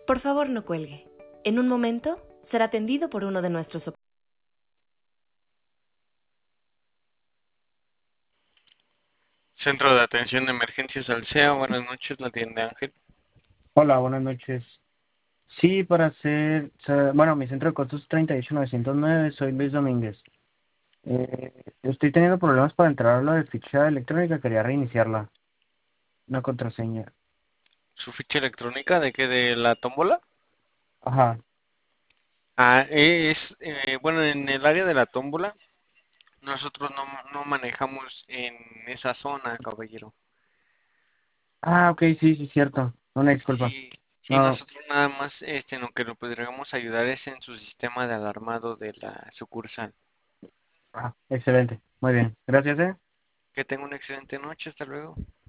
Por favor, no cuelgue. En un momento será atendido por uno de nuestros operadores. Centro de Atención de Emergencias Alsea, buenas noches, la tienda Ángel. Hola, buenas noches. Sí, bueno, mi centro de costos es 38909, soy Luis Domínguez. Estoy teniendo problemas para entrar a lo de ficha electrónica, quería reiniciarla, una contraseña. ¿Su ficha electrónica de qué? ¿De la tómbola? Ajá. Bueno, en el área de la tómbola, nosotros no manejamos en esa zona, caballero. Ok, sí, sí, cierto. Una disculpa. Sí, sí, No, nosotros nada más, en lo que lo podríamos ayudar es en su sistema de alarmado de la sucursal. excelente. Muy bien. Gracias, Que tenga una excelente noche, hasta luego.